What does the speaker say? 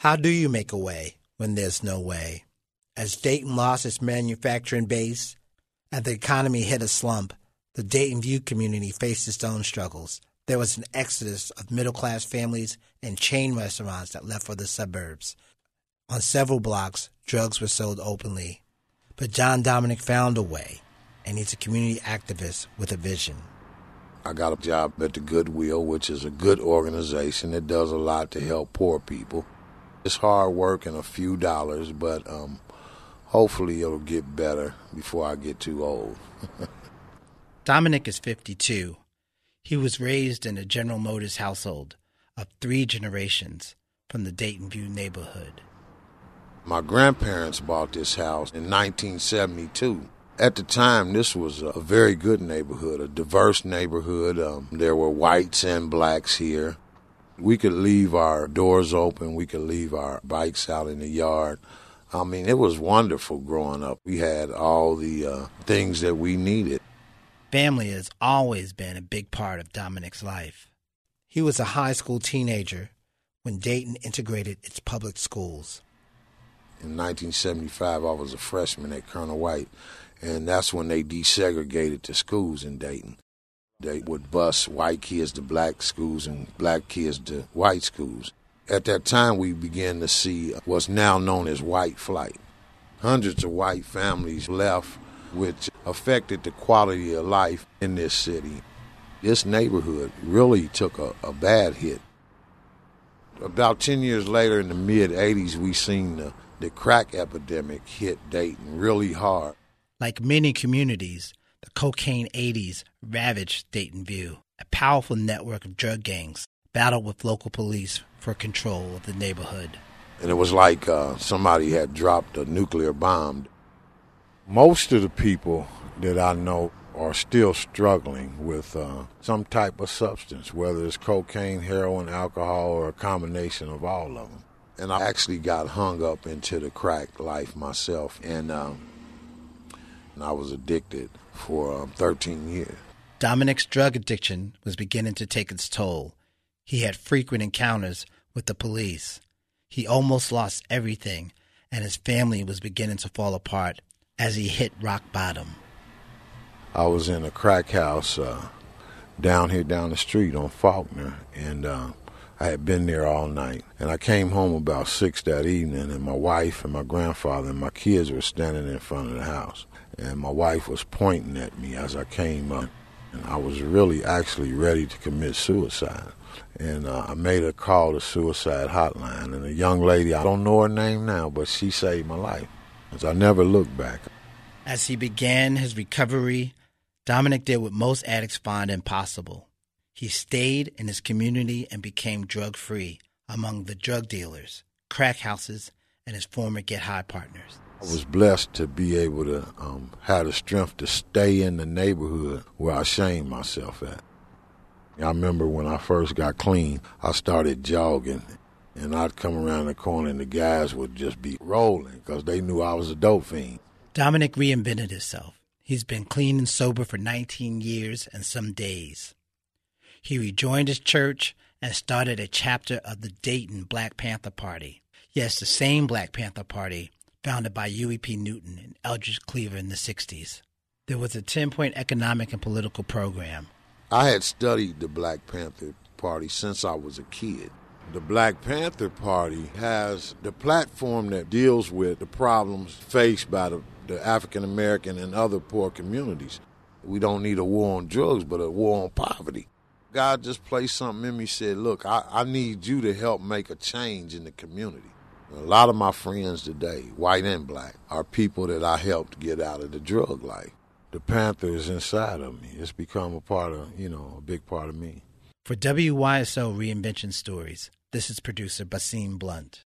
How do you make a way when there's no way? As Dayton lost its manufacturing base and the economy hit a slump, the Dayton View community faced its own struggles. There was an exodus of middle-class families and chain restaurants that left for the suburbs. On several blocks, drugs were sold openly. But John Dominic found a way, and he's a community activist with a vision. I got a job at the Goodwill, which is a good organization that does a lot to help poor people. It's hard work and a few dollars, but hopefully it'll get better before I get too old. Dominic is 52. He was raised in a General Motors household of 3 generations from the Dayton View neighborhood. My grandparents bought this house in 1972. At the time, this was a very good neighborhood, a diverse neighborhood. There were whites and blacks here. We could leave our doors open. We could leave our bikes out in the yard. I mean, it was wonderful growing up. We had all the things that we needed. Family has always been a big part of Dominic's life. He was a high school teenager when Dayton integrated its public schools. In 1975, I was a freshman at Colonel White, and that's when they desegregated the schools in Dayton. They would bus white kids to black schools and black kids to white schools. At that time, we began to see what's now known as white flight. Hundreds of white families left, which affected the quality of life in this city. This neighborhood really took a bad hit. About 10 years later, in the mid-'80s, we seen the crack epidemic hit Dayton really hard. Like many communities, the cocaine 80s ravaged Dayton View. A powerful network of drug gangs battled with local police for control of the neighborhood. And it was like somebody had dropped a nuclear bomb. Most of the people that I know are still struggling with some type of substance, whether it's cocaine, heroin, alcohol, or a combination of all of them. And I actually got hung up into the crack life myself, and I was addicted for 13 years. Dominic's drug addiction was beginning to take its toll. He had frequent encounters with the police. He almost lost everything, and his family was beginning to fall apart as he hit rock bottom. I was in a crack house down the street on Faulkner, and I had been there all night. And I came home about 6 that evening, and my wife and my grandfather and my kids were standing in front of the house. And my wife was pointing at me as I came up. And I was really actually ready to commit suicide. And I made a call to suicide hotline. And a young lady, I don't know her name now, but she saved my life. As I never looked back. As he began his recovery, Dominic did what most addicts find impossible. He stayed in his community and became drug-free among the drug dealers, crack houses, and his former get-high partners. I was blessed to be able to have the strength to stay in the neighborhood where I shamed myself at. I remember when I first got clean, I started jogging, and I'd come around the corner and the guys would just be rolling because they knew I was a dope fiend. Dominic reinvented himself. He's been clean and sober for 19 years and some days. He rejoined his church and started a chapter of the Dayton Black Panther Party. Yes, the same Black Panther Party founded by Huey P. Newton and Eldridge Cleaver in the 60s. There was a 10-point economic and political program. I had studied the Black Panther Party since I was a kid. The Black Panther Party has the platform that deals with the problems faced by the African American and other poor communities. We don't need a war on drugs, but a war on poverty. God just placed something in me, said, look, I need you to help make a change in the community. A lot of my friends today, white and black, are people that I helped get out of the drug life. The Panther is inside of me. It's become a part of, a big part of me. For WYSO Reinvention Stories, this is producer Basim Blunt.